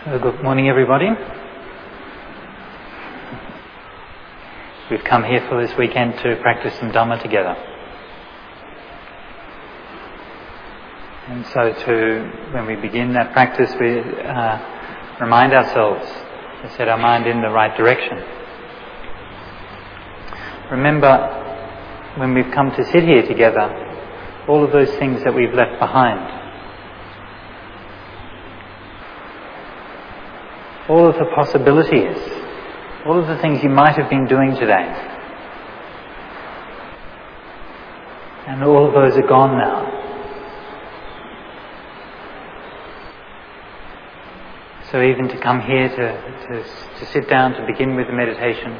Good morning, everybody. We've come here for this weekend to practice some Dhamma together. And so when we begin that practice, we remind ourselves to set our mind in the right direction. Remember, when we've come to sit here together, all of those things that we've left behind, all of the possibilities, all of the things you might have been doing today. And all of those are gone now. So even to come here to sit down to begin with the meditation.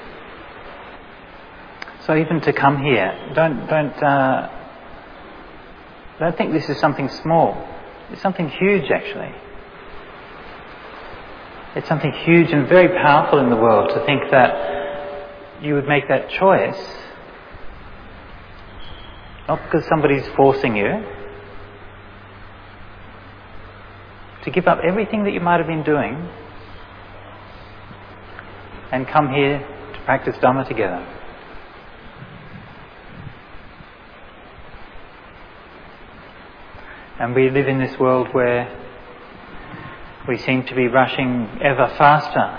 So even to come here, don't think this is something small. It's something huge, actually. It's something huge and very powerful in the world to think that you would make that choice, not because somebody's forcing you, to give up everything that you might have been doing and come here to practice Dhamma together. And we live in this world where we seem to be rushing ever faster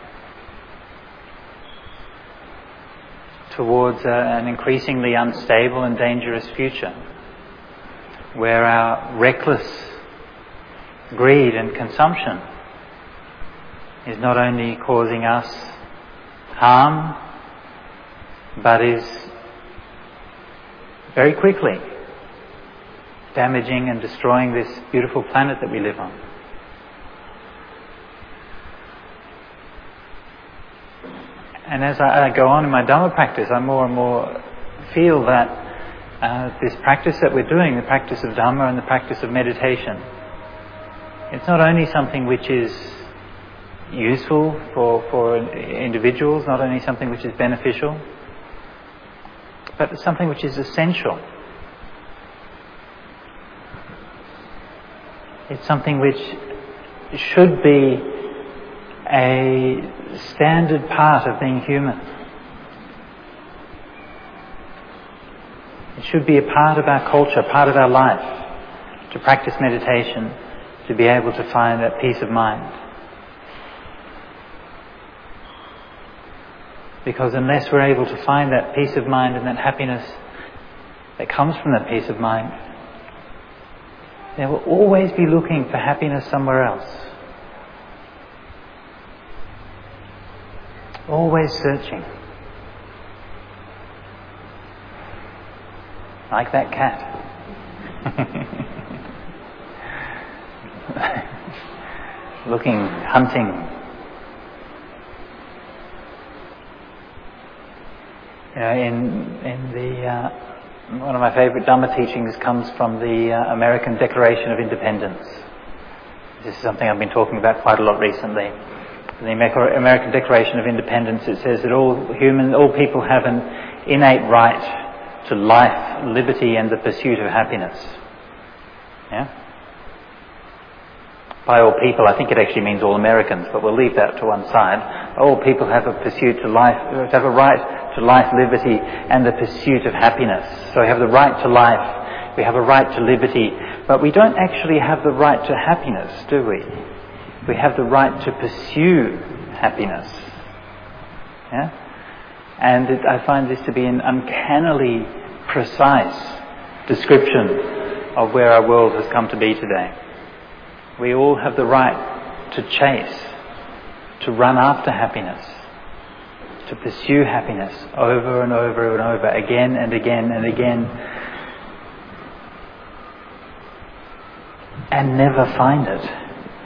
towards an increasingly unstable and dangerous future, where our reckless greed and consumption is not only causing us harm, but is very quickly damaging and destroying this beautiful planet that we live on. And as I go on in my Dhamma practice, I more and more feel that this practice that we're doing, the practice of Dhamma and the practice of meditation, it's not only something which is useful for individuals, not only something which is beneficial, but it's something which is essential. It's something which should be a standard part of being human. It should be a part of our culture, part of our life, to practice meditation, to be able to find that peace of mind. Because unless we're able to find that peace of mind and that happiness that comes from that peace of mind, then we'll always be looking for happiness somewhere else. Always searching. Like that cat. Looking, hunting. You know, in the one of my favourite Dhamma teachings comes from the American Declaration of Independence. This is something I've been talking about quite a lot recently. In the American Declaration of Independence, it says that all people have an innate right to life, liberty, and the pursuit of happiness. Yeah? By all people, I think it actually means all Americans, but we'll leave that to one side. All people have a pursuit to life, have a right to life, liberty, and the pursuit of happiness. So we have the right to life, we have a right to liberty, but we don't actually have the right to happiness, do we? We have the right to pursue happiness. Yeah? And I find this to be an uncannily precise description of where our world has come to be today. We all have the right to chase, to run after happiness, to pursue happiness over and over and over, again and again and again, and never find it.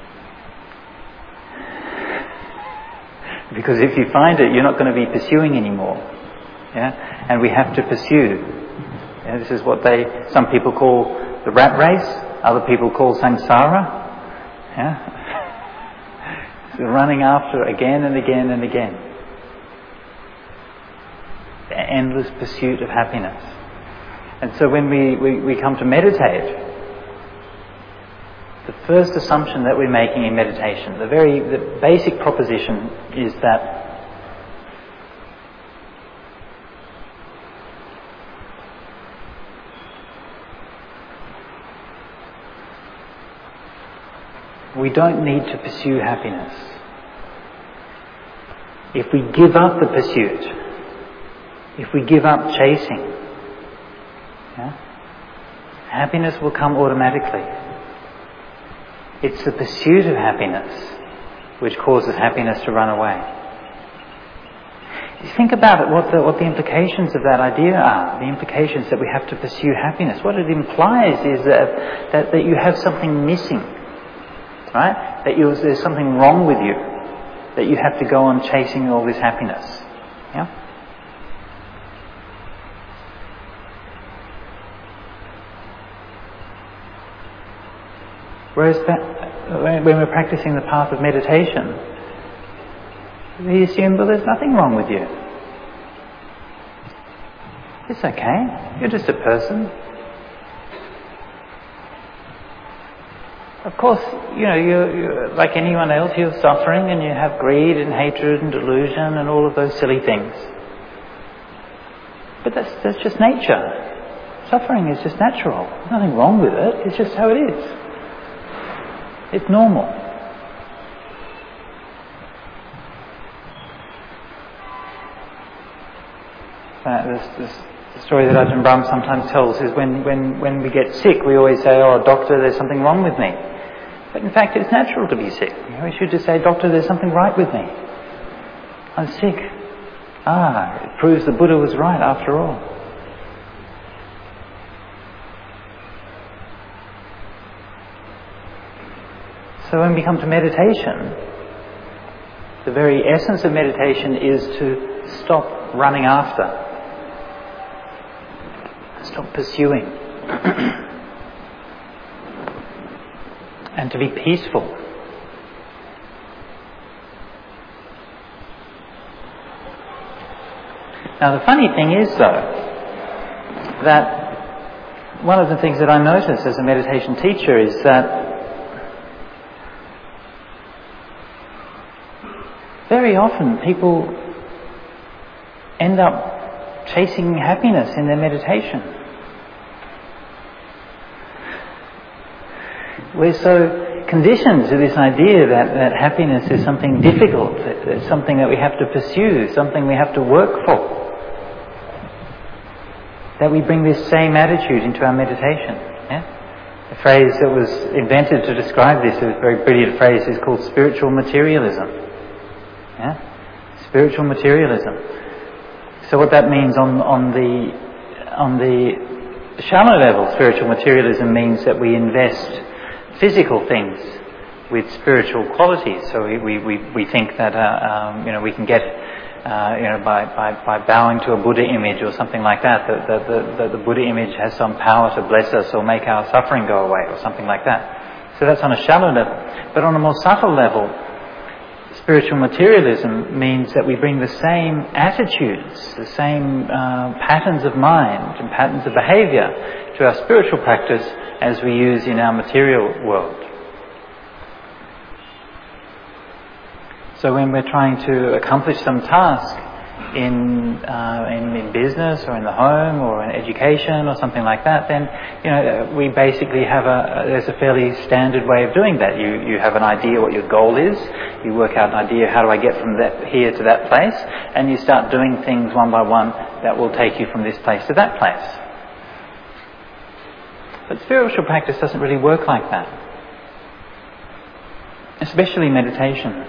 Because if you find it, you're not going to be pursuing anymore. Yeah? And we have to pursue. Yeah, this is what some people call the rat race, other people call samsara. Yeah? So running after again and again and again. The endless pursuit of happiness. And so when we come to meditate, The first assumption that we're making in meditation, the basic proposition is that we don't need to pursue happiness. If we give up the pursuit, if we give up chasing, happiness will come automatically. It's the pursuit of happiness which causes happiness to run away. You think about it, what the implications of that idea are. The implications that we have to pursue happiness. What it implies is that you have something missing. Right? That there's something wrong with you. That you have to go on chasing all this happiness. Yeah? Whereas when we're practicing the path of meditation, we assume, well, there's nothing wrong with you. It's okay. You're just a person. Of course, you're like anyone else, you're suffering and you have greed and hatred and delusion and all of those silly things. But that's just nature. Suffering is just natural. There's nothing wrong with it. It's just how it is. It's normal. The story that Ajahn Brahm sometimes tells is when we get sick, we always say, "Oh, doctor, there's something wrong with me." But in fact, it's natural to be sick. We should just say, "Doctor, there's something right with me. I'm sick." It proves the Buddha was right after all. So when we come to meditation, the very essence of meditation is to stop running after. Stop pursuing. And to be peaceful. Now the funny thing is though, that one of the things that I notice as a meditation teacher is that very often people end up chasing happiness in their meditation. We're so conditioned to this idea that happiness is something difficult, it's something that we have to pursue, something we have to work for, that we bring this same attitude into our meditation. The phrase that was invented to describe this, a very brilliant phrase, is called spiritual materialism. Spiritual materialism. So what that means on the shallow level, spiritual materialism means that we invest physical things with spiritual qualities. So we think that we can get by bowing to a Buddha image or something like that the Buddha image has some power to bless us or make our suffering go away or something like that. So that's on a shallow level. But on a more subtle level, spiritual materialism means that we bring the same attitudes, the same patterns of mind and patterns of behaviour to our spiritual practice as we use in our material world. So when we're trying to accomplish some task in business or in the home or in education or something like that, then we basically have there's a fairly standard way of doing that. You have an idea what your goal is, you work out an idea how do I get from here to that place, and you start doing things one by one that will take you from this place to that place. But spiritual practice doesn't really work like that, especially meditation.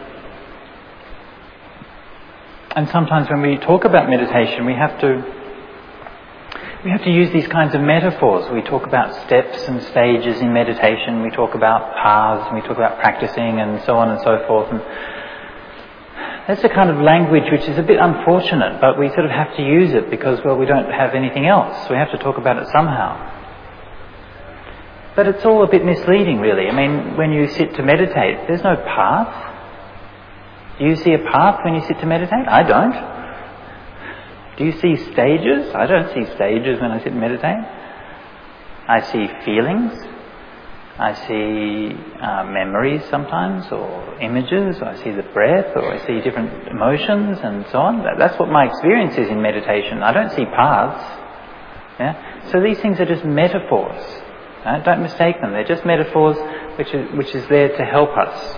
And sometimes when we talk about meditation, we have to use these kinds of metaphors. We talk about steps and stages in meditation. We talk about paths, and we talk about practicing, and so on and so forth. And that's the kind of language which is a bit unfortunate, but we sort of have to use it because, well, we don't have anything else. We have to talk about it somehow. But it's all a bit misleading, really. I mean, when you sit to meditate, there's no path. Do you see a path when you sit to meditate? I don't. Do you see stages? I don't see stages when I sit and meditate. I see feelings. I see memories sometimes, or images, or I see the breath, or I see different emotions and so on. That's what my experience is in meditation. I don't see paths. Yeah? So these things are just metaphors. Right? Don't mistake them. They're just metaphors which is there to help us.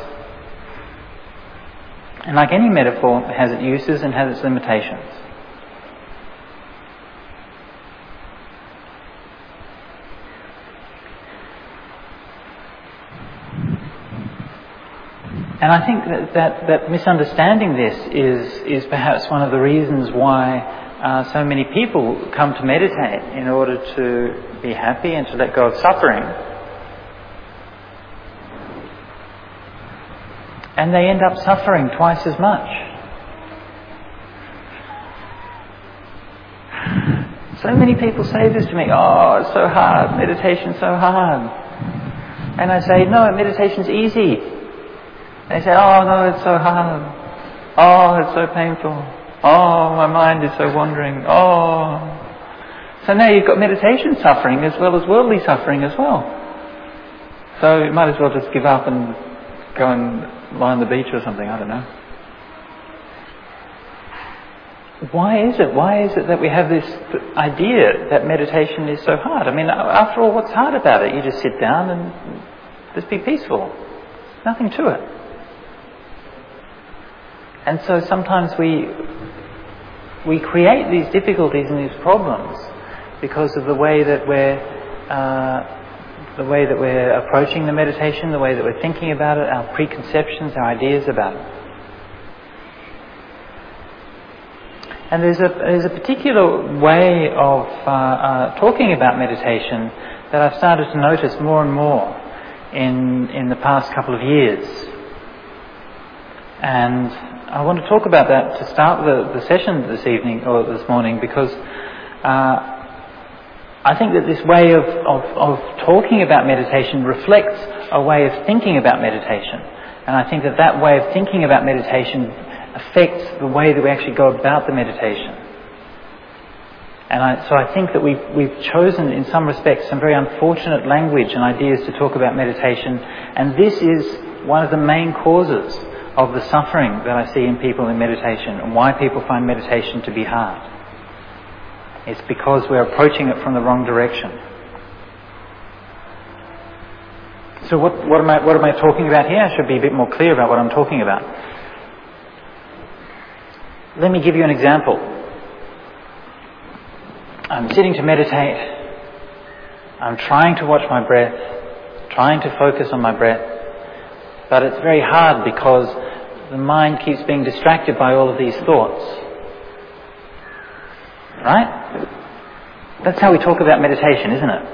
And like any metaphor, it has its uses and has its limitations. And I think that misunderstanding this is perhaps one of the reasons why so many people come to meditate in order to be happy and to let go of suffering. And they end up suffering twice as much. So many people say this to me, "Oh, it's so hard, meditation's so hard." And I say, "No, meditation's easy." They say, "Oh no, it's so hard. Oh, it's so painful. Oh, my mind is so wandering. Oh." So now you've got meditation suffering as well as worldly suffering as well. So you might as well just give up and go and lie on the beach or something, I don't know. Why is it that we have this idea that meditation is so hard? I mean, after all, what's hard about it? You just sit down and just be peaceful. Nothing to it. And so sometimes we create these difficulties and these problems because of the way that we're approaching the meditation, the way that we're thinking about it, our preconceptions, our ideas about it. And there's a particular way of talking about meditation that I've started to notice more and more in the past couple of years. And I want to talk about that to start the session this evening or this morning, because I think that this way of talking about meditation reflects a way of thinking about meditation. And I think that way of thinking about meditation affects the way that we actually go about the meditation. And so I think that we've chosen, in some respects, some very unfortunate language and ideas to talk about meditation. And this is one of the main causes of the suffering that I see in people in meditation, and why people find meditation to be hard. It's because we're approaching it from the wrong direction. So what am I talking about here? I should be a bit more clear about what I'm talking about. Let me give you an example. I'm sitting to meditate. I'm trying to watch my breath, trying to focus on my breath. But it's very hard because the mind keeps being distracted by all of these thoughts. Right? That's how we talk about meditation, isn't it?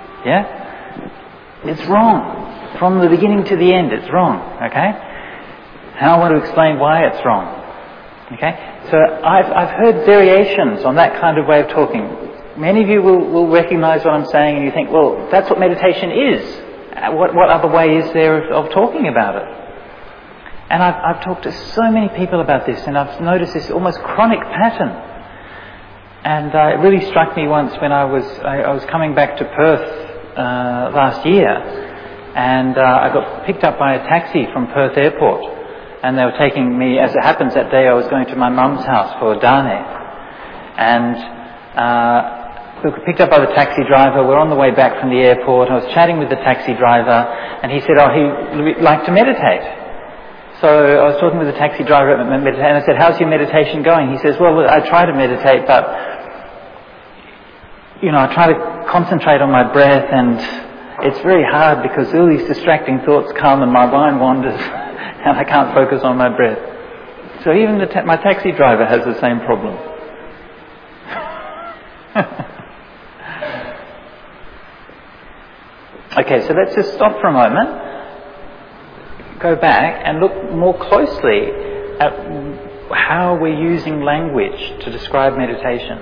Yeah? It's wrong. From the beginning to the end, it's wrong. Okay? And I want to explain why it's wrong. Okay? So I've heard variations on that kind of way of talking. Many of you will recognise what I'm saying, and you think, well, that's what meditation is. What other way is there of talking about it? And I've talked to so many people about this, and I've noticed this almost chronic pattern. And it really struck me once when I was coming back to Perth last year, and I got picked up by a taxi from Perth Airport, and they were taking me. As it happens, that day I was going to my mum's house for Dane, and we were picked up by the taxi driver. We're on the way back from the airport. I was chatting with the taxi driver, and he said, he'd like to meditate. So I was talking with the taxi driver and I said, "How's your meditation going?" He says, "Well, I try to meditate, but I try to concentrate on my breath, and it's very hard because all these distracting thoughts come and my mind wanders and I can't focus on my breath." So even my taxi driver has the same problem. Okay, so let's just stop for a moment, go back and look more closely at how we're using language to describe meditation.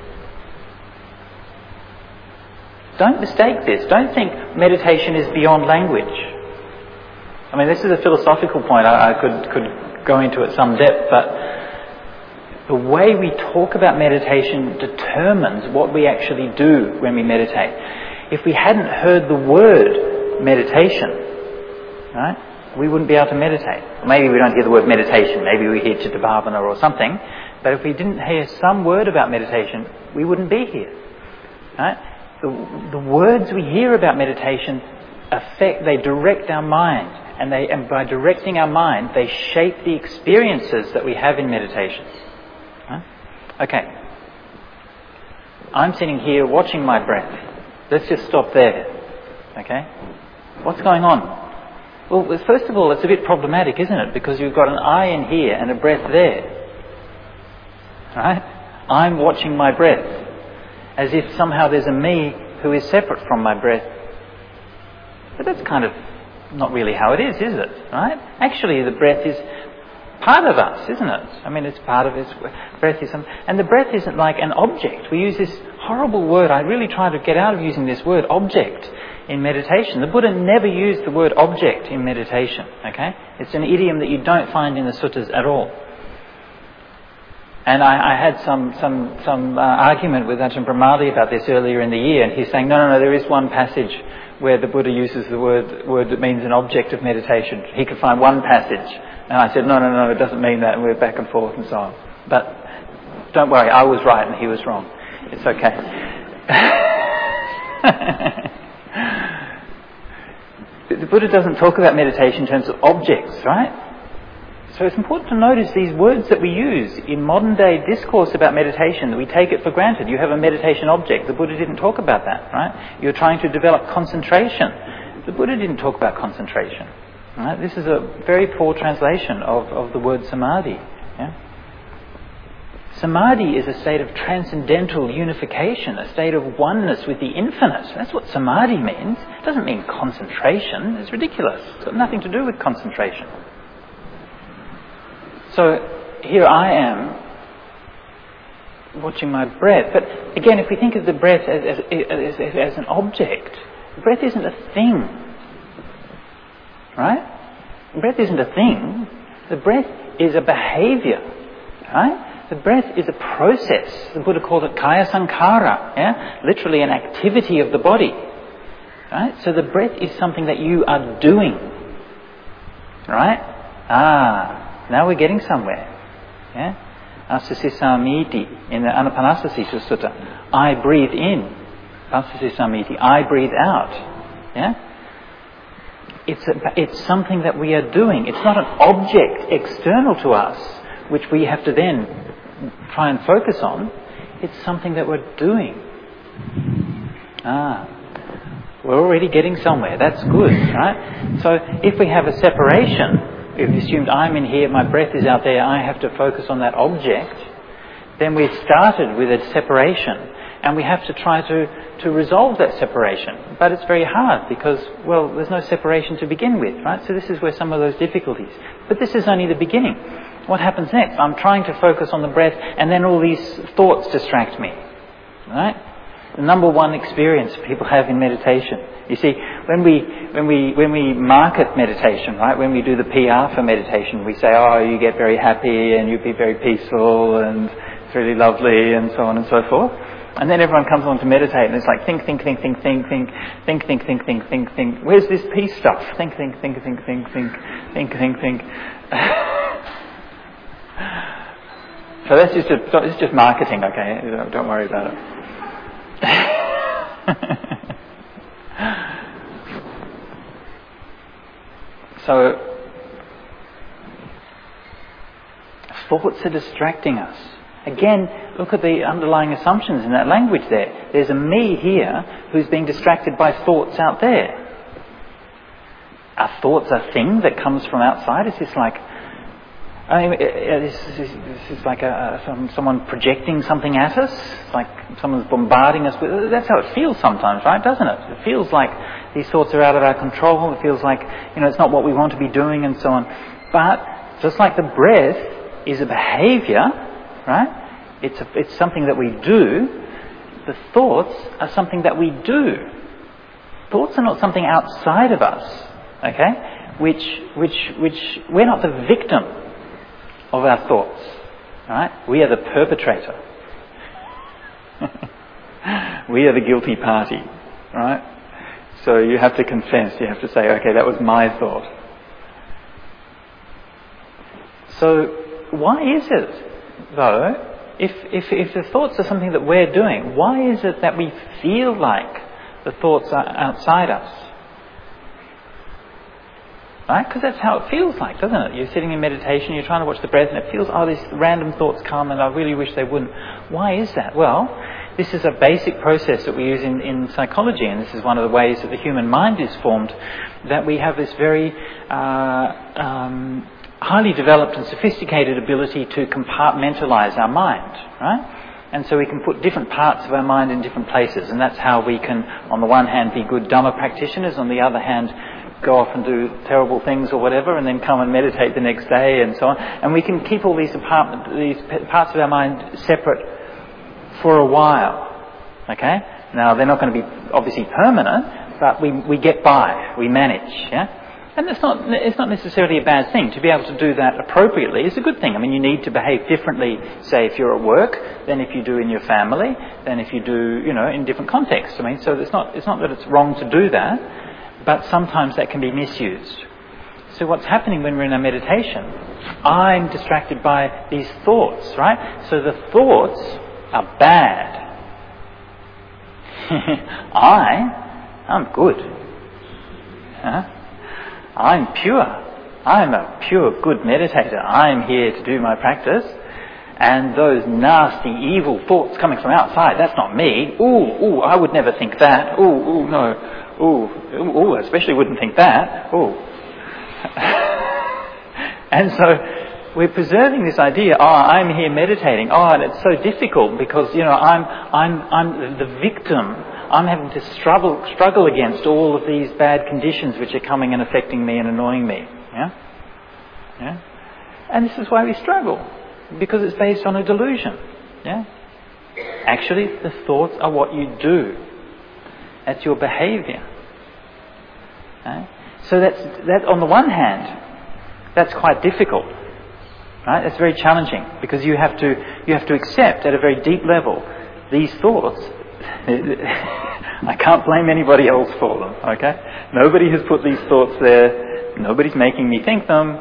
Don't mistake this. Don't think meditation is beyond language. I mean, this is a philosophical point. I could go into it some depth, but the way we talk about meditation determines what we actually do when we meditate. If we hadn't heard the word meditation, right, we wouldn't be able to meditate. Maybe we don't hear the word meditation, maybe we hear Chitta Bhavana or something, but if we didn't hear some word about meditation, we wouldn't be here. Right? The words we hear about meditation they direct our mind, and by directing our mind, they shape the experiences that we have in meditation. Right? Okay. I'm sitting here watching my breath. Let's just stop there. Okay? What's going on? Well, first of all, it's a bit problematic, isn't it? Because you've got an I in here and a breath there. Right? I'm watching my breath, as if somehow there's a me who is separate from my breath. But that's kind of not really how it is it? Right? Actually, the breath is part of us, isn't it? I mean, it's part of breath is and the breath isn't like an object. We use this horrible word. I really try to get out of using this word object in meditation. The Buddha never used the word object in meditation. Okay? It's an idiom that you don't find in the suttas at all. And I had some argument with Ajahn Brahmali about this earlier in the year, and he's saying, no, there is one passage where the Buddha uses the word that means an object of meditation. He could find one passage. And I said, no, it doesn't mean that, and we're back and forth and so on. But don't worry, I was right and he was wrong. It's okay. The Buddha doesn't talk about meditation in terms of objects, right? So it's important to notice these words that we use in modern day discourse about meditation, that we take it for granted. You have a meditation object. The Buddha didn't talk about that, right? You're trying to develop concentration. The Buddha didn't talk about concentration. Right? This is a very poor translation of the word samadhi. Yeah? Samadhi is a state of transcendental unification, a state of oneness with the infinite. That's what samadhi means. It doesn't mean concentration. It's ridiculous. It's got nothing to do with concentration. So here I am watching my breath. But again, if we think of the breath as an object, breath isn't a thing. Right? Breath isn't a thing. The breath is a behavior. Right? The breath is a process. The Buddha called it kaya sankhara. Yeah? Literally an activity of the body. Right? So the breath is something that you are doing. Right? Now we're getting somewhere. Yeah? Asasisamiti in the Anapanasati Sutta. I breathe in. Asasisamiti. I breathe out. Yeah? It's something that we are doing. It's not an object external to us, which we have to then try and focus on. It's something that we're doing. We're already getting somewhere. That's good, right? So if we have a separation, if we assumed I'm in here, my breath is out there, I have to focus on that object, then we've started with a separation, and we have to try to resolve that separation. But it's very hard because, well, there's no separation to begin with, right? So this is where some of those difficulties. But this is only the beginning. What happens next? I'm trying to focus on the breath, and then all these thoughts distract me, right? The number one experience people have in meditation. You see, when we market meditation, right, when we do the PR for meditation, we say, oh, you get very happy and you be very peaceful and it's really lovely and so on and so forth. And then everyone comes along to meditate and it's like think. Where's this peace stuff? Think. So it's just marketing, okay? Don't worry about it. So, thoughts are distracting us. Again, look at the underlying assumptions in that language there. There's a me here who's being distracted by thoughts out there. Are thoughts a thing that comes from outside? Is this like... this is like someone projecting something at us, like someone's bombarding us with. That's how it feels sometimes, right? Doesn't it? It feels like these thoughts are out of our control. It feels like it's not what we want to be doing, and so on. But just like the breath is a behaviour, right? It's something that we do. The thoughts are something that we do. Thoughts are not something outside of us, okay? Which we're not the victim of our thoughts, right? We are the perpetrator. We are the guilty party, right? So you have to confess, you have to say, okay, that was my thought. So why is it, though, if the thoughts are something that we're doing, why is it that we feel like the thoughts are outside us? Right? Because that's how it feels like, doesn't it? You're sitting in meditation, you're trying to watch the breath, and it feels, these random thoughts come, and I really wish they wouldn't. Why is that? Well, this is a basic process that we use in psychology, and this is one of the ways that the human mind is formed, that we have this very highly developed and sophisticated ability to compartmentalize our mind, right? And so we can put different parts of our mind in different places, and that's how we can, on the one hand, be good Dhamma practitioners, on the other hand, go off and do terrible things or whatever, and then come and meditate the next day and so on. And we can keep all these parts of our mind separate for a while. Okay? Now, they're not going to be obviously permanent, but we get by, we manage, yeah? And it's not necessarily a bad thing. To be able to do that appropriately is a good thing. I mean, you need to behave differently, say, if you're at work, than if you do in your family, than if you do, in different contexts. I mean, so it's not that it's wrong to do that, but sometimes that can be misused. So what's happening when we're in a meditation? I'm distracted by these thoughts, right? So the thoughts are bad. I'm good. Huh? I'm pure. I'm a pure, good meditator. I'm here to do my practice. And those nasty, evil thoughts coming from outside, that's not me. Ooh, I would never think that. Ooh, no. Ooh, I especially wouldn't think that. Ooh. And so we're preserving this idea, I'm here meditating. And it's so difficult because, I'm the victim. I'm having to struggle against all of these bad conditions which are coming and affecting me and annoying me. Yeah? And this is why we struggle, because it's based on a delusion. Yeah? Actually, the thoughts are what you do. That's your behaviour. Right? So that on the one hand, that's quite difficult. Right? It's very challenging because you have to accept at a very deep level these thoughts. I can't blame anybody else for them. Okay? Nobody has put these thoughts there. Nobody's making me think them.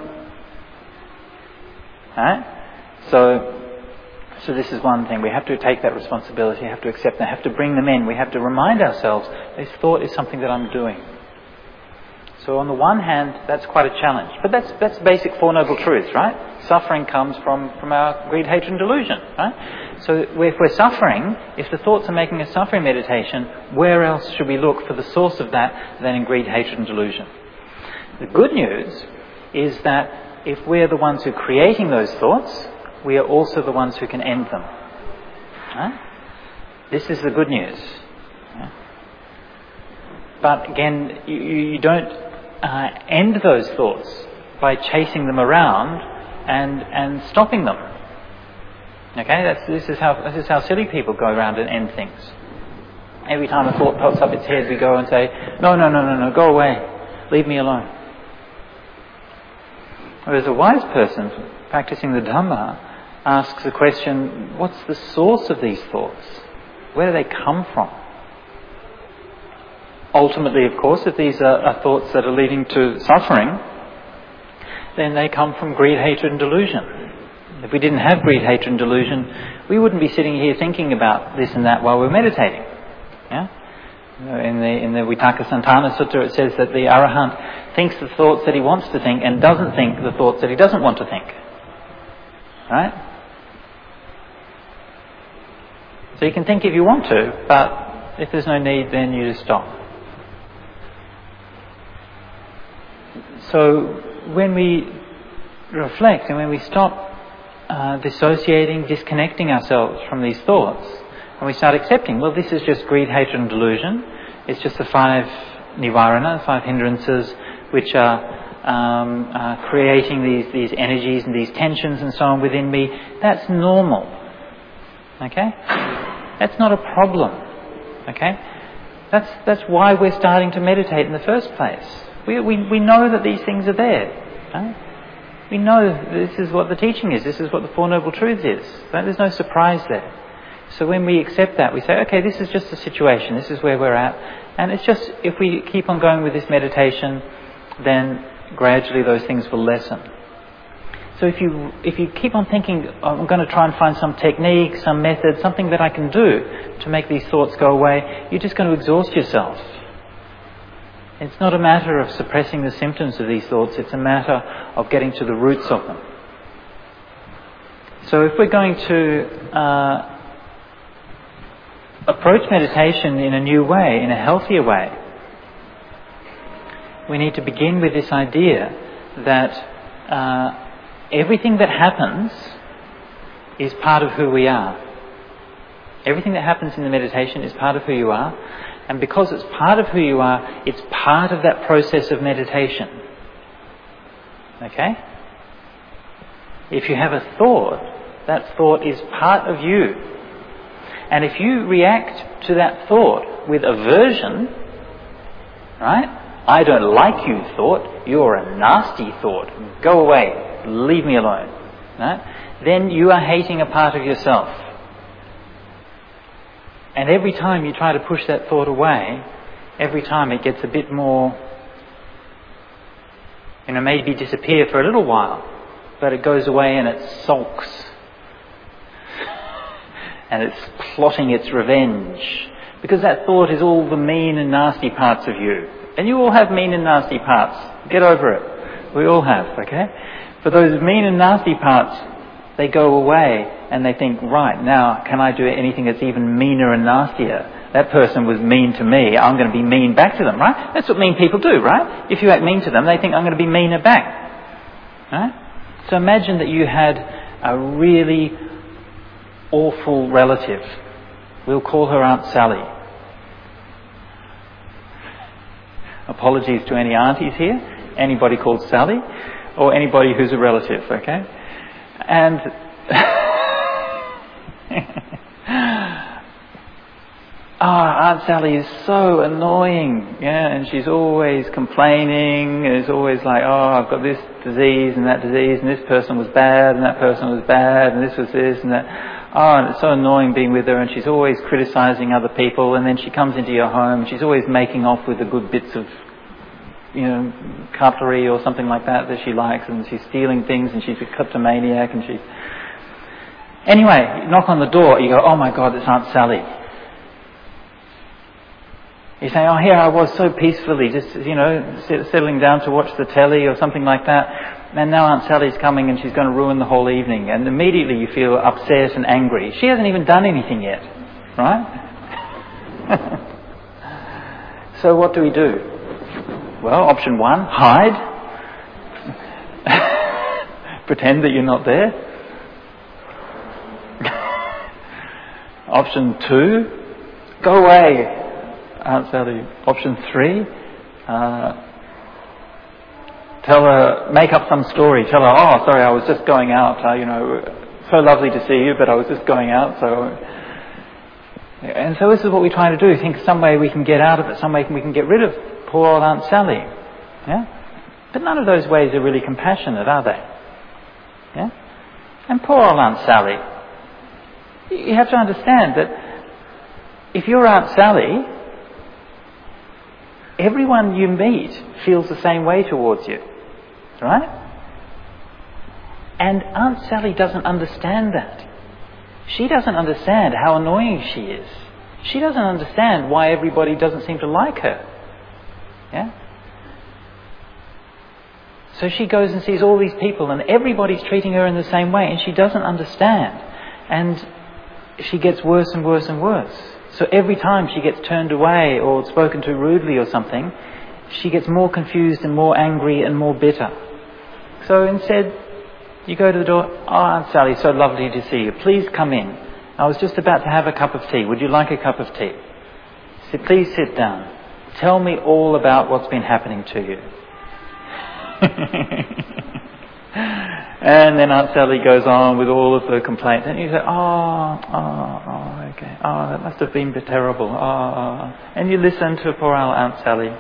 Right? So this is one thing. We have to take that responsibility, have to accept them, have to bring them in. We have to remind ourselves this thought is something that I'm doing. So on the one hand, that's quite a challenge. But that's basic Four Noble Truths, right? Suffering comes from our greed, hatred and delusion, right? So if we're suffering, if the thoughts are making a suffering meditation, where else should we look for the source of that than in greed, hatred and delusion? The good news is that if we're the ones who are creating those thoughts, we are also the ones who can end them. Right? This is the good news. Yeah? But again, you don't end those thoughts by chasing them around and stopping them. Okay, this is how silly people go around and end things. Every time a thought pops up its head, we go and say, no, go away, leave me alone. Whereas a wise person practicing the Dhamma asks the question, what's the source of these thoughts? Where do they come from? Ultimately, of course, if these are thoughts that are leading to suffering, then they come from greed, hatred and delusion. If we didn't have greed, hatred and delusion, we wouldn't be sitting here thinking about this and that while we're meditating. Yeah? In the Vitakka Santana Sutta it says that the Arahant thinks the thoughts that he wants to think and doesn't think the thoughts that he doesn't want to think. Right? So you can think if you want to, but if there's no need, then you just stop. So when we reflect and when we stop dissociating, disconnecting ourselves from these thoughts, and we start accepting, well, this is just greed, hatred and delusion. It's just the 5 nivarana, 5 hindrances, which are creating these energies and these tensions and so on within me. That's normal. Okay? That's not a problem. Okay? That's why we're starting to meditate in the first place. We know that these things are there. Right? We know this is what the teaching is. This is what the Four Noble Truths is. Right? There's no surprise there. So when we accept that, we say, okay, this is just a situation, this is where we're at. And it's just, if we keep on going with this meditation, then gradually those things will lessen. So if you keep on thinking, oh, I'm going to try and find some technique, some method, something that I can do to make these thoughts go away, you're just going to exhaust yourself. It's not a matter of suppressing the symptoms of these thoughts, it's a matter of getting to the roots of them. So if we're going to approach meditation in a new way, in a healthier way, we need to begin with this idea that everything that happens is part of who we are. Everything that happens in the meditation is part of who you are, and because it's part of who you are, it's part of that process of meditation. Okay? If you have a thought, that thought is part of you. And if you react to that thought with aversion, right? I don't like you thought, you're a nasty thought, go away, leave me alone. Right? Then you are hating a part of yourself. And every time you try to push that thought away, every time it gets a bit more, maybe disappear for a little while, but it goes away and it sulks. And it's plotting its revenge. Because that thought is all the mean and nasty parts of you. And you all have mean and nasty parts. Get over it. We all have, okay? But those mean and nasty parts, they go away and they think, right, now can I do anything that's even meaner and nastier? That person was mean to me, I'm going to be mean back to them, right? That's what mean people do, right? If you act mean to them, they think I'm going to be meaner back. Right? So imagine that you had a really awful relative. We'll call her Aunt Sally. Apologies to any aunties here, anybody called Sally, or anybody who's a relative, okay? And Aunt Sally is so annoying, and she's always complaining, and it's always like, I've got this disease, and this person was bad, and that person was bad, and this was this, and that. And it's so annoying being with her, and she's always criticising other people, and then she comes into your home, and she's always making off with the good bits of, cutlery or something like that she likes, and she's stealing things, and she's a kleptomaniac, and she's... Anyway, you knock on the door, you go, oh my God, it's Aunt Sally. You say, here I was so peacefully, just, settling down to watch the telly or something like that. And now Aunt Sally's coming and she's going to ruin the whole evening. And immediately you feel upset and angry. She hasn't even done anything yet. Right? So what do we do? Well, option 1, hide. Pretend that you're not there. Option 2, go away, Aunt Sally. Option 3, tell her, make up some story. Tell her, sorry, I was just going out. So lovely to see you, but I was just going out. And so this is what we're trying to do. Think some way we can get out of it, some way we can get rid of poor old Aunt Sally. Yeah? But none of those ways are really compassionate, are they? Yeah? And poor old Aunt Sally. You have to understand that if you're Aunt Sally, everyone you meet feels the same way towards you. Right? And Aunt Sally doesn't understand that. She doesn't understand how annoying she is. She doesn't understand why everybody doesn't seem to like her. Yeah? So she goes and sees all these people and everybody's treating her in the same way, and she doesn't understand. And she gets worse and worse and worse. So every time she gets turned away or spoken to rudely or something, she gets more confused and more angry and more bitter. So instead, you go to the door, Aunt Sally, so lovely to see you. Please come in. I was just about to have a cup of tea. Would you like a cup of tea? Please sit down. Tell me all about what's been happening to you. And then Aunt Sally goes on with all of the complaints. And you say, okay. That must have been terrible. And you listen to poor old Aunt Sally.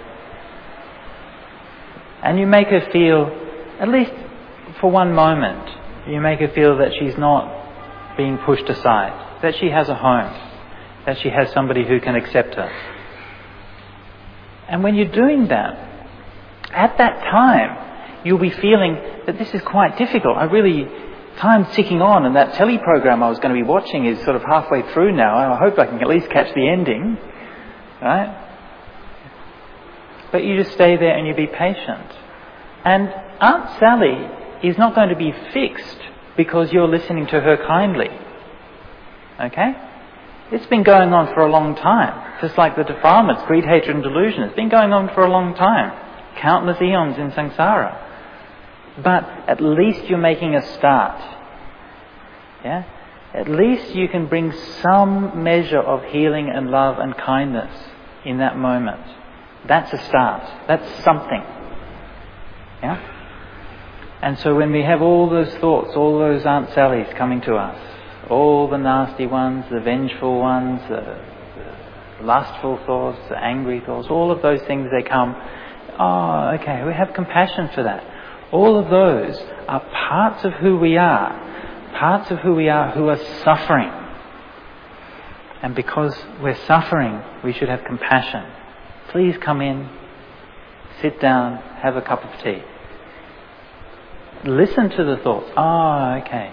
And you make her feel, at least for one moment, you make her feel that she's not being pushed aside, that she has a home, that she has somebody who can accept her. And when you're doing that, at that time, you'll be feeling that this is quite difficult. Time's ticking on, and that telly program I was going to be watching is sort of halfway through now, and I hope I can at least catch the ending, right? But you just stay there and you be patient. And Aunt Sally is not going to be fixed because you're listening to her kindly. Okay? It's been going on for a long time. Just like the defilements, greed, hatred and delusion. It's been going on for a long time. Countless eons in samsara. But at least you're making a start. Yeah? At least you can bring some measure of healing and love and kindness in that moment. That's a start. That's something. Yeah? And so when we have all those thoughts, all those Aunt Sallys coming to us, all the nasty ones, the vengeful ones, the lustful thoughts, the angry thoughts, all of those things, they come. Oh, okay, we have compassion for that. All of those are parts of who we are who are suffering. And because we're suffering, we should have compassion. Please come in, sit down, have a cup of tea. Listen to the thoughts. Oh, okay.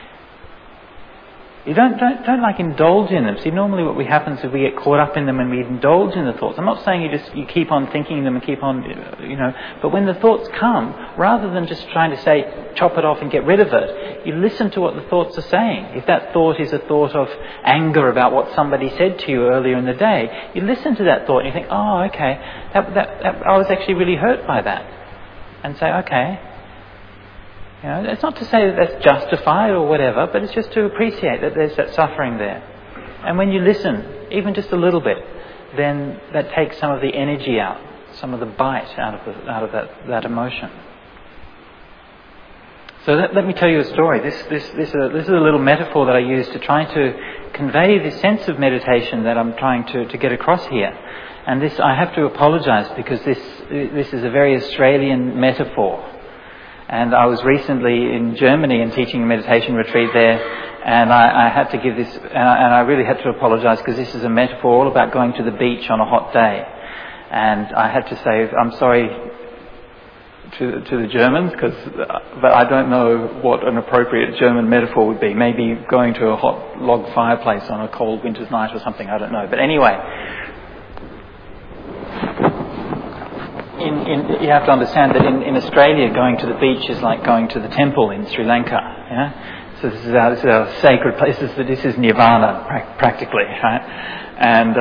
You don't like indulge in them. See, normally what happens is we get caught up in them and we indulge in the thoughts. I'm not saying you keep on thinking them and keep on, but when the thoughts come, rather than just trying to say, chop it off and get rid of it, you listen to what the thoughts are saying. If that thought is a thought of anger about what somebody said to you earlier in the day, you listen to that thought and you think, oh, okay, that I was actually really hurt by that. And say, okay. It's not to say that that's justified or whatever, but it's just to appreciate that there's that suffering there. And when you listen, even just a little bit, then that takes some of the energy out, some of the bite out of that emotion. So let me tell you a story. This is a little metaphor that I use to try to convey the sense of meditation that I'm trying to get across here. And this, I have to apologise because this is a very Australian metaphor. And I was recently in Germany and teaching a meditation retreat there, and I had to give this, and I really had to apologise because this is a metaphor all about going to the beach on a hot day. And I had to say, I'm sorry to the Germans, but I don't know what an appropriate German metaphor would be. Maybe going to a hot log fireplace on a cold winter's night or something, I don't know. But anyway, you have to understand that in Australia, going to the beach is like going to the temple in Sri Lanka. Yeah? So this is our sacred place. This is nirvana, practically, right? And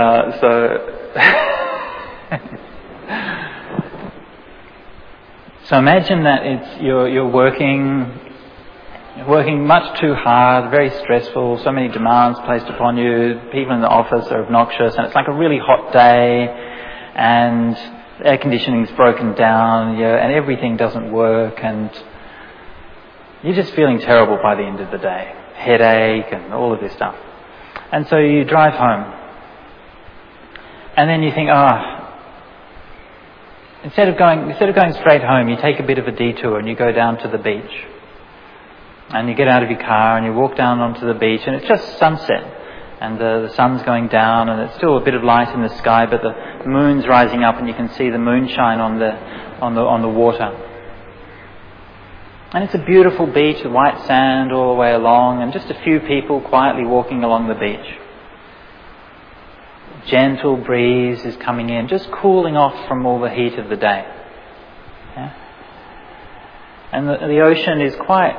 so imagine that you're working much too hard, very stressful, so many demands placed upon you. People in the office are obnoxious, and it's like a really hot day, and air conditioning's broken down, and everything doesn't work, and you're just feeling terrible by the end of the day. Headache and all of this stuff. And so you drive home. And then you think, instead of going straight home, you take a bit of a detour and you go down to the beach. And you get out of your car and you walk down onto the beach, and it's just sunset. And the sun's going down, and there's still a bit of light in the sky, but the moon's rising up, and you can see the moonshine on the water. And it's a beautiful beach, the white sand all the way along, and just a few people quietly walking along the beach. Gentle breeze is coming in, just cooling off from all the heat of the day. Yeah? And the ocean is quite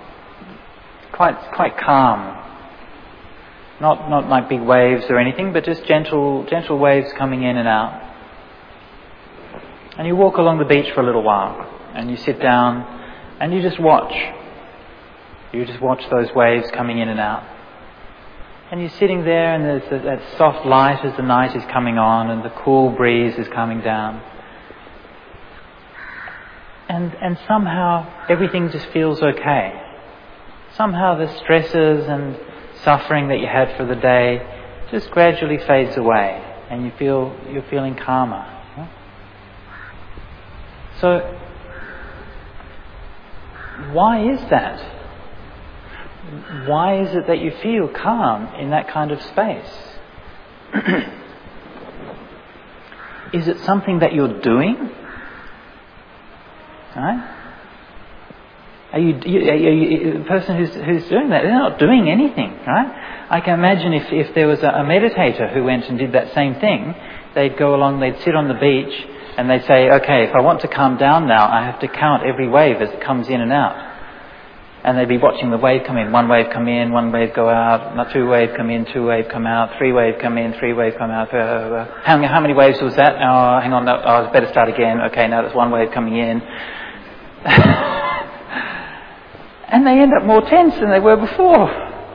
calm. Not like big waves or anything, but just gentle waves coming in and out. And you walk along the beach for a little while, and you sit down, and you just watch. You just watch those waves coming in and out. And you're sitting there, and there's that soft light as the night is coming on, and the cool breeze is coming down. And somehow everything just feels okay. Somehow the stresses and suffering that you had for the day just gradually fades away, and you're feeling calmer. Yeah? So why is that? Why is it that you feel calm in that kind of space? Is it something that you're doing? Right? Are you the person who's doing that? They're not doing anything, right? I can imagine if there was a meditator who went and did that same thing, they'd go along, they'd sit on the beach, and they'd say, okay, if I want to calm down now, I have to count every wave as it comes in and out. And they'd be watching the wave come in. One wave come in, one wave go out, two wave come in, two wave come out, three wave come in, three wave come out. How many waves was that? Oh, hang on, no, I better start again. Okay, now there's one wave coming in. And they end up more tense than they were before.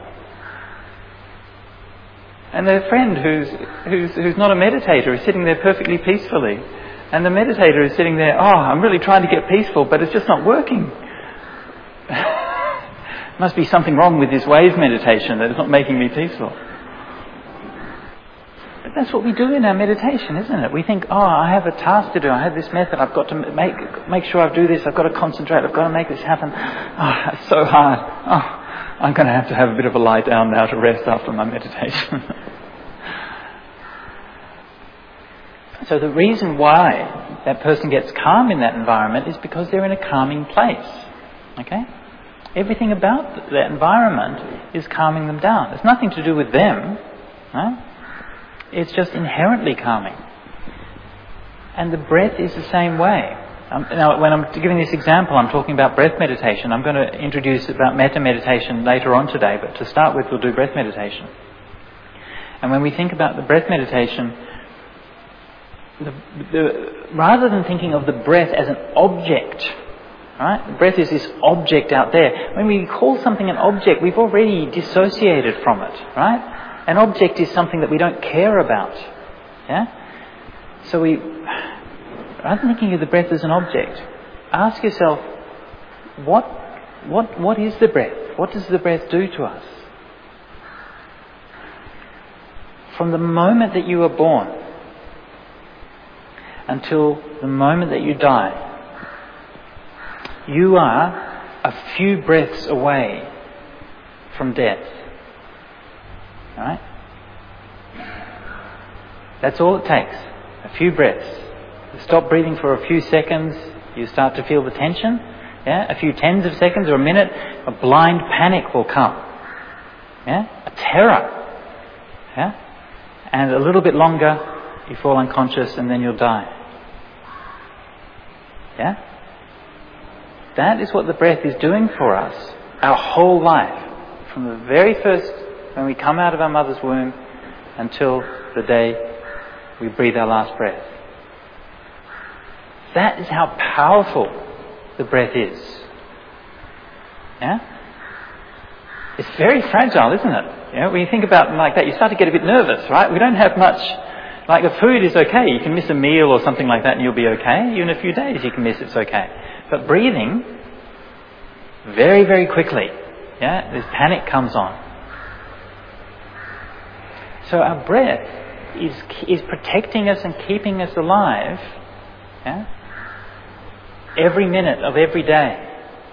And their friend who's not a meditator is sitting there perfectly peacefully. And the meditator is sitting there, I'm really trying to get peaceful, but it's just not working. Must be something wrong with this wave meditation that is not making me peaceful. But that's what we do in our meditation, isn't it? We think, I have a task to do, I have this method, I've got to make sure I do this, I've got to concentrate, I've got to make this happen. It's so hard. I'm going to have a bit of a lie down now to rest after my meditation. So the reason why that person gets calm in that environment is because they're in a calming place. Okay? Everything about that environment is calming them down. It's nothing to do with them. Right? It's just inherently calming. And the breath is the same way. Now, when I'm giving this example, I'm talking about breath meditation. I'm going to introduce about metta meditation later on today, but to start with, we'll do breath meditation. And when we think about the breath meditation, rather than thinking of the breath as an object, right? The breath is this object out there. When we call something an object, we've already dissociated from it, right? An object is something that we don't care about. Yeah? So rather than thinking of the breath as an object, ask yourself, what is the breath? What does the breath do to us? From the moment that you are born until the moment that you die, you are a few breaths away from death. Alright? That's all it takes. A few breaths. You stop breathing for a few seconds, you start to feel the tension. Yeah? A few tens of seconds or a minute, a blind panic will come. Yeah? A terror. Yeah? And a little bit longer, you fall unconscious and then you'll die. Yeah? That is what the breath is doing for us our whole life. From the very first, when we come out of our mother's womb, until the day we breathe our last breath. That is how powerful the breath is. Yeah? It's very fragile, isn't it? You know, when you think about it like that, you start to get a bit nervous, right? We don't have much. Like the food is okay. You can miss a meal or something like that and you'll be okay. Even a few days you can miss, it's okay. But breathing, very, very quickly, yeah, this panic comes on. So our breath is protecting us and keeping us alive, yeah, every minute of every day.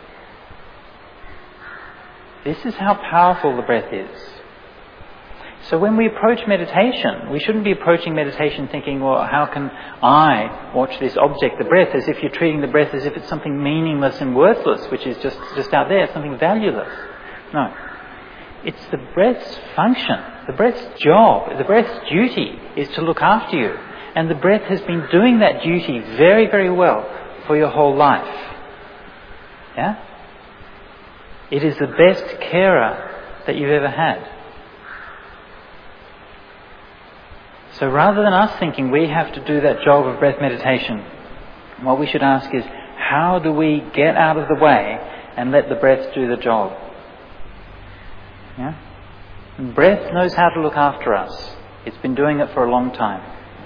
This is how powerful the breath is. So when we approach meditation, we shouldn't be approaching meditation thinking, well, how can I watch this object, the breath, as if you're treating the breath as if it's something meaningless and worthless, which is just out there, something valueless. No. It's the breath's function, the breath's job, the breath's duty is to look after you. And the breath has been doing that duty very, very well for your whole life. Yeah? It is the best carer that you've ever had. So rather than us thinking we have to do that job of breath meditation, what we should ask is, how do we get out of the way and let the breath do the job? Yeah? And breath knows how to look after us. It's been doing it for a long time.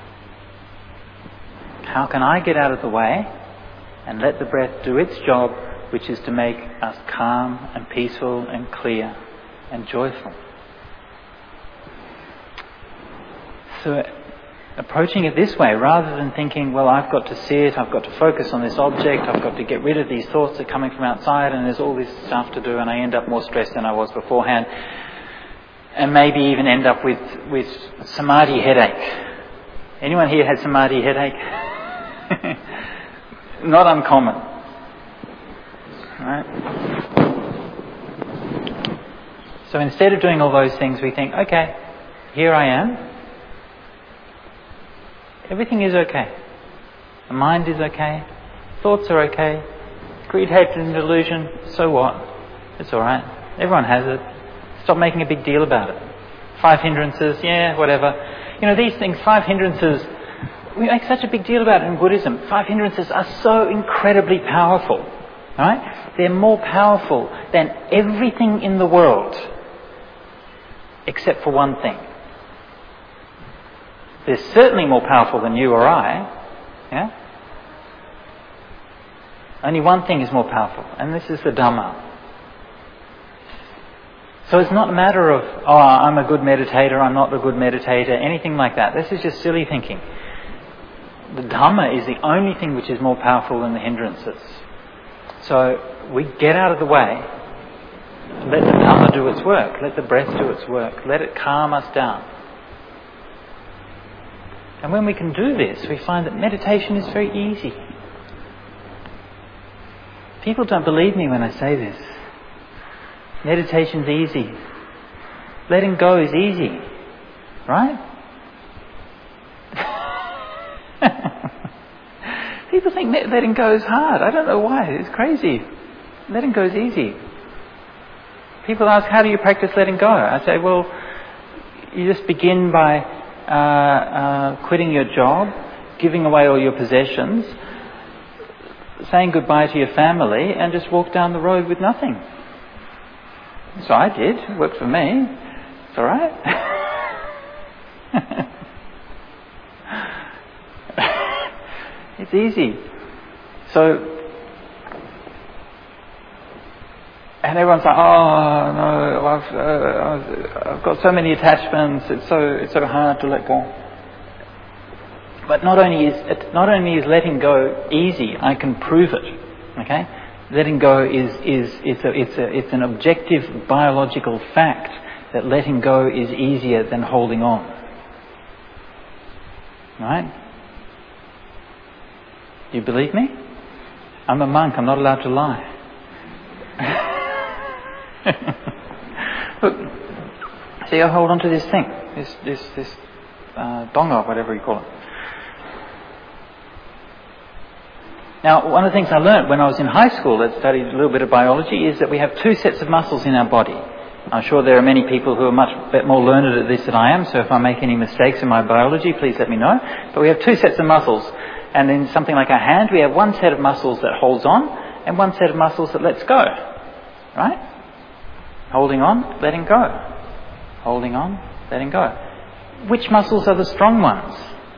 How can I get out of the way and let the breath do its job, which is to make us calm and peaceful and clear and joyful? So approaching it this way, rather than thinking, well, I've got to see it, I've got to focus on this object, I've got to get rid of these thoughts that are coming from outside, and there's all this stuff to do, and I end up more stressed than I was beforehand, and maybe even end up with samadhi headache. Anyone here had samadhi headache? Not uncommon. Right? So instead of doing all those things, we think, okay, here I am. Everything is okay. The mind is okay. Thoughts are okay. Greed, hatred and delusion, so what? It's alright. Everyone has it. Stop making a big deal about it. 5 hindrances, yeah, whatever. You know, these things, 5 hindrances, we make such a big deal about it in Buddhism. 5 hindrances are so incredibly powerful. Right? They're more powerful than everything in the world, except for one thing. They're certainly more powerful than you or I. Yeah? Only one thing is more powerful, and this is the Dhamma. So it's not a matter of, oh, I'm a good meditator, I'm not a good meditator, anything like that. This is just silly thinking. The Dhamma is the only thing which is more powerful than the hindrances. So we get out of the way, let the Dhamma do its work, let the breath do its work, let it calm us down. And when we can do this, we find that meditation is very easy. People don't believe me when I say this. Meditation's easy. Letting go is easy. Right? People think letting go is hard. I don't know why. It's crazy. Letting go is easy. People ask, how do you practice letting go? I say, well, you just begin by quitting your job, giving away all your possessions, saying goodbye to your family, and just walk down the road with nothing. So I did. It worked for me. It's all right. It's easy. So, and everyone's like, oh no, I've got so many attachments. It's so hard to let go. But not only is letting go easy, I can prove it. Okay, letting go it's an objective biological fact that letting go is easier than holding on. Right? You believe me? I'm a monk. I'm not allowed to lie. Look, see, I hold on to this thing, this donga, whatever you call it. Now, one of the things I learned when I was in high school that studied a little bit of biology is that we have 2 sets of muscles in our body. I'm sure there are many people who are much bit more learned at this than I am, so if I make any mistakes in my biology, please let me know. But we have 2 sets of muscles, and in something like our hand, we have 1 set of muscles that holds on, and 1 set of muscles that lets go. Right? Holding on, letting go. Holding on, letting go. Which muscles are the strong ones?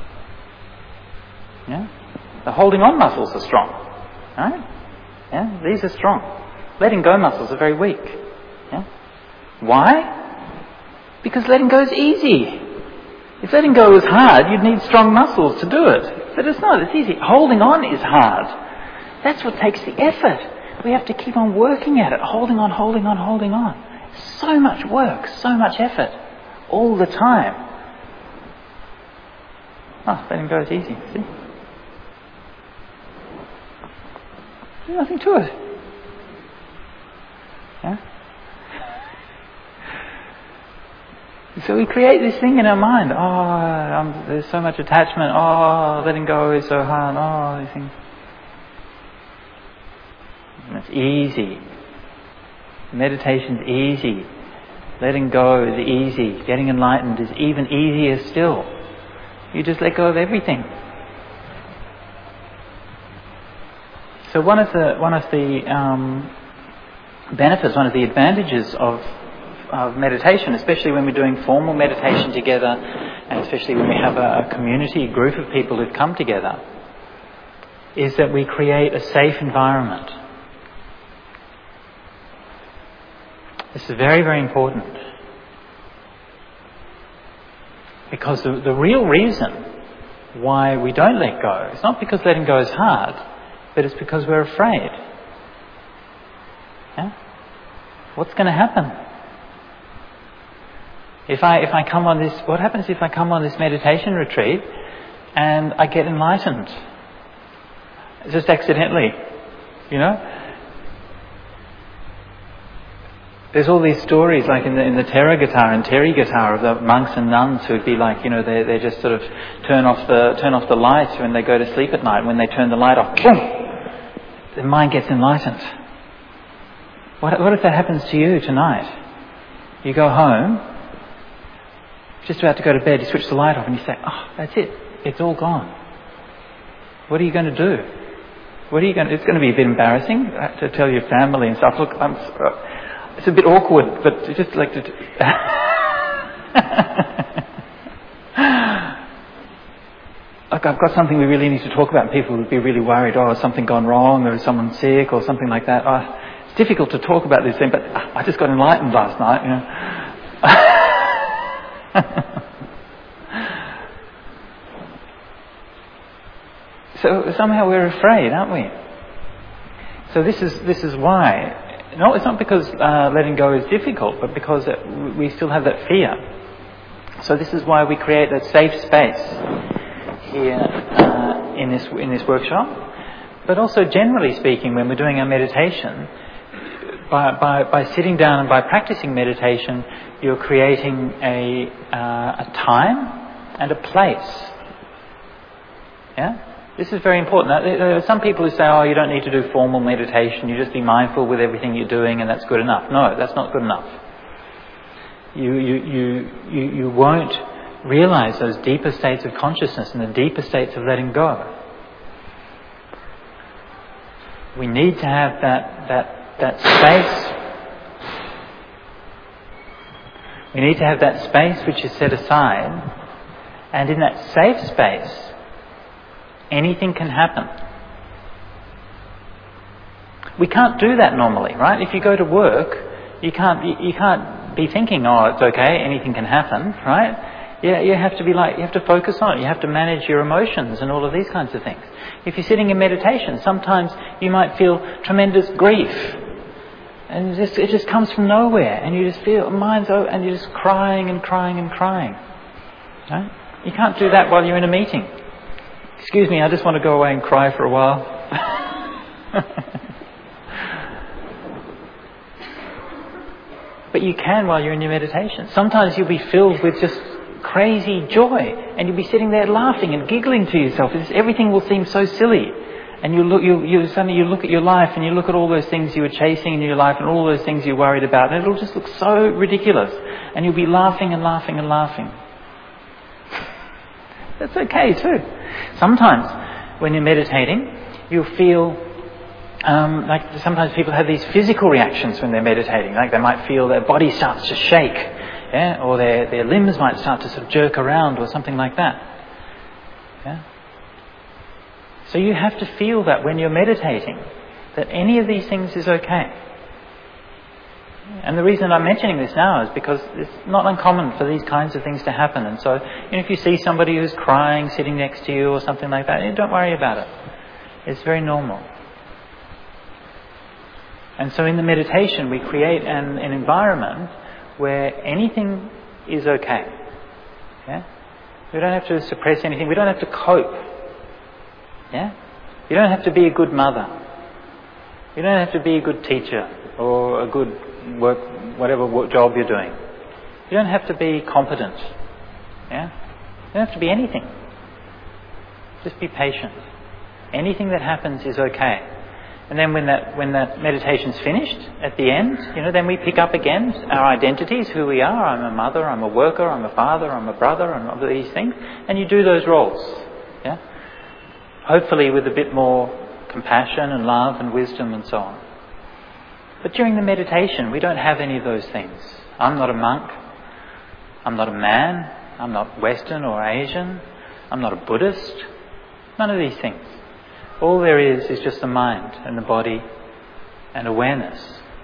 Yeah? The holding on muscles are strong. Right? Yeah? These are strong. Letting go muscles are very weak. Yeah? Why? Because letting go is easy. If letting go was hard, you'd need strong muscles to do it. But it's not, it's easy. Holding on is hard. That's what takes the effort. We have to keep on working at it. Holding on, holding on, holding on. So much work, so much effort. All the time. Oh, letting go is easy, see? There's nothing to it. Yeah? So we create this thing in our mind. Oh, there's so much attachment. Oh, letting go is so hard. Oh, these things. And it's easy. Meditation's easy. Letting go is easy. Getting enlightened is even easier still. You just let go of everything. So one of the benefits, one of the advantages of meditation, especially when we're doing formal meditation together, and especially when we have a community, a group of people who've come together, is that we create a safe environment. This is very, very important. Because the real reason why we don't let go. It's not because letting go is hard, but it's because we're afraid. Yeah? What's going to happen? If I come on this, what happens if I come on this meditation retreat and I get enlightened? Just accidentally, you know? There's all these stories, like in the Therigatha of the monks and nuns who'd be like, you know, they just sort of turn off the lights when they go to sleep at night. And when they turn the light off, boom, the mind gets enlightened. What if that happens to you tonight? You go home, just about to go to bed, you switch the light off and you say, oh, that's it. It's all gone. What are you going to do? It's going to be a bit embarrassing to tell your family and stuff. Look, it's a bit awkward, but just like to... Like I've got something we really need to talk about, and people would be really worried, has something gone wrong, or is someone sick, or something like that. It's difficult to talk about this thing, but I just got enlightened last night, you know. So somehow we're afraid, aren't we? So this is why. No, it's not because letting go is difficult, but because we still have that fear. So this is why we create that safe space here in this workshop. But also, generally speaking, when we're doing our meditation, by sitting down and by practicing meditation, you're creating a time and a place. Yeah. This is very important. There are some people who say, you don't need to do formal meditation, you just be mindful with everything you're doing and that's good enough. No, that's not good enough. You won't realise those deeper states of consciousness and the deeper states of letting go. We need to have that space. We need to have that space which is set aside, and in that safe space, anything can happen. We can't do that normally, right? If you go to work, you can't be thinking, it's okay, anything can happen, right? Yeah, you have to focus on it. You have to manage your emotions and all of these kinds of things. If you're sitting in meditation, sometimes you might feel tremendous grief, and it just comes from nowhere, and you just feel and you're just crying and crying and crying. Right? You can't do that while you're in a meeting. Excuse me, I just want to go away and cry for a while. But you can while you're in your meditation. Sometimes you'll be filled with just crazy joy, and you'll be sitting there laughing and giggling to yourself. Everything will seem so silly. And suddenly you look at your life and you look at all those things you were chasing in your life and all those things you're worried about, and it'll just look so ridiculous. And you'll be laughing and laughing and laughing. That's okay too. Sometimes when you're meditating, you'll feel like sometimes people have these physical reactions when they're meditating. Like they might feel their body starts to shake, yeah, or their limbs might start to sort of jerk around or something like that. Yeah. So you have to feel that when you're meditating, that any of these things is okay. And the reason I'm mentioning this now is because it's not uncommon for these kinds of things to happen. And so, if you see somebody who's crying sitting next to you or something like that, don't worry about it. It's very normal. And so in the meditation, we create an environment where anything is okay. Yeah? We don't have to suppress anything. We don't have to cope. Yeah? You don't have to be a good mother. You don't have to be a good teacher or a good whatever job you're doing. You don't have to be competent. Yeah? You don't have to be anything. Just be patient. Anything that happens is okay. And then when that meditation's finished, at the end, then we pick up again our identities, who we are. I'm a mother, I'm a worker, I'm a father, I'm a brother, and all these things. And you do those roles. Yeah? Hopefully with a bit more compassion and love and wisdom and so on. But during the meditation, we don't have any of those things. I'm not a monk. I'm not a man. I'm not Western or Asian. I'm not a Buddhist. None of these things. All there is just the mind and the body and awareness.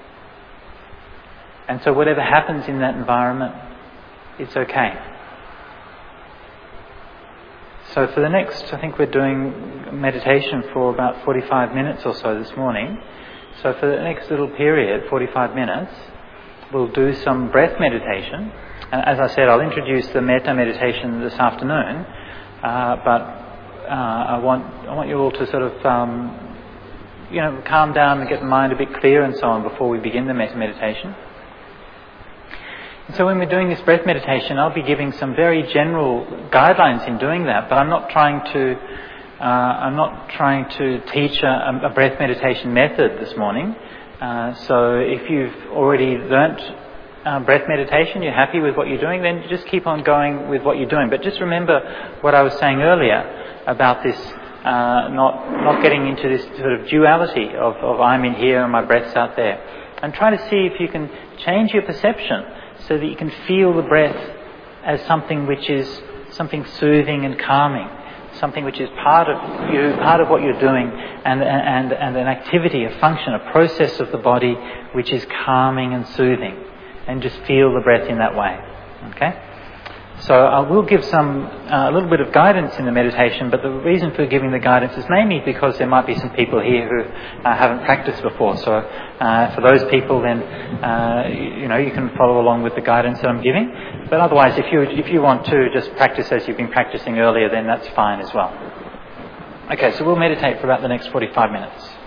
And so whatever happens in that environment, it's okay. So for the next, I think we're doing meditation for about 45 minutes or so this morning. So for the next little period, 45 minutes, we'll do some breath meditation. And as I said, I'll introduce the metta meditation this afternoon, but I want you all to sort of, calm down and get the mind a bit clear and so on before we begin the metta meditation. So when we're doing this breath meditation, I'll be giving some very general guidelines in doing that, but I'm not trying to teach a breath meditation method this morning. So if you've already learnt breath meditation, you're happy with what you're doing, then just keep on going with what you're doing. But just remember what I was saying earlier about this, not getting into this sort of duality of I'm in here and my breath's out there. And try to see if you can change your perception so that you can feel the breath as something which is something soothing and calming, something which is part of you, part of what you're doing, and an activity, a function, a process of the body which is calming and soothing. And just feel the breath in that way. Okay? So I will give a little bit of guidance in the meditation, but the reason for giving the guidance is mainly because there might be some people here who haven't practiced before. So for those people, then you can follow along with the guidance that I'm giving. But otherwise, if you want to just practice as you've been practicing earlier, then that's fine as well. Okay, so we'll meditate for about the next 45 minutes.